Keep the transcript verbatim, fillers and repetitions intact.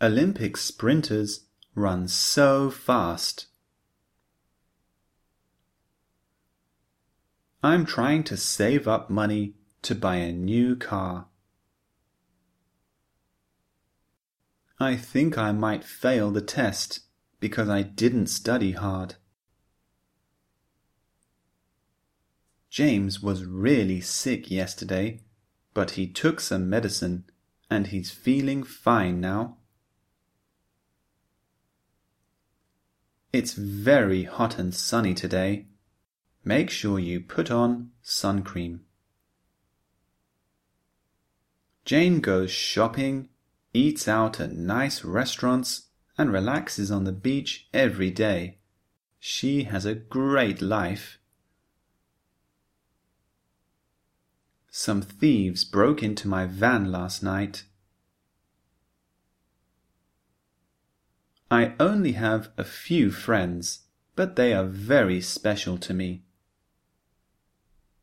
Olympic sprinters run so fast. I'm trying to save up money to buy a new car. I think I might fail the test because I didn't study hard. James was really sick yesterday, but he took some medicine and he's feeling fine now. It's very hot and sunny today. Make sure you put on sun cream. Jane goes shopping, eats out at nice restaurants, and relaxes on the beach every day. She has a great life. Some thieves broke into my van last night. I only have a few friends, but they are very special to me.